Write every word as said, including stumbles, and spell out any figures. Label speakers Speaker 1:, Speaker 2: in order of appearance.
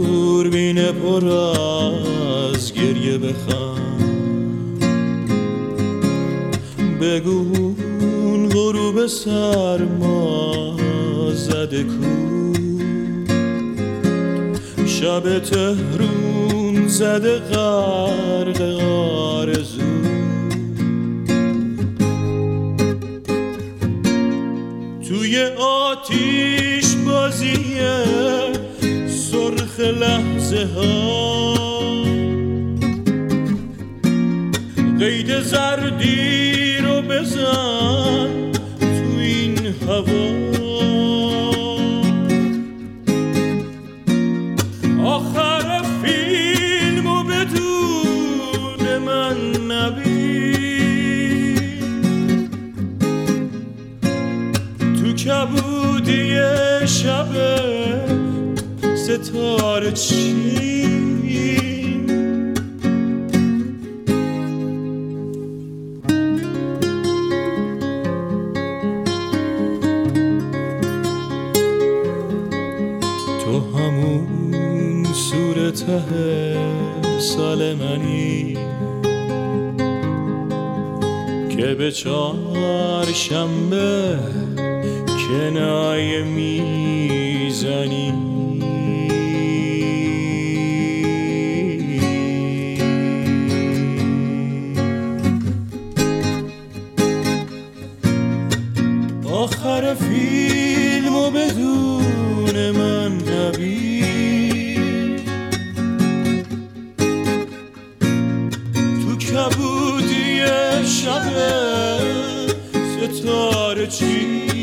Speaker 1: دوربین پر از گریه بخند، بگو اون غروب سرما زده کو، شب تهرون زده غرق آرزو. توی آتیش بازیه سرخ لحظه ها، قید زردی رو بزن تو این هوا. آخر فیلمو بدون من نبین، تو کبودی شب ستاره چین. تو همون صورت سال منی که به چهارشنبه کنایه میزنی. آخر فیلمو بدون من نبین، تو کبودی شب ستاره چین.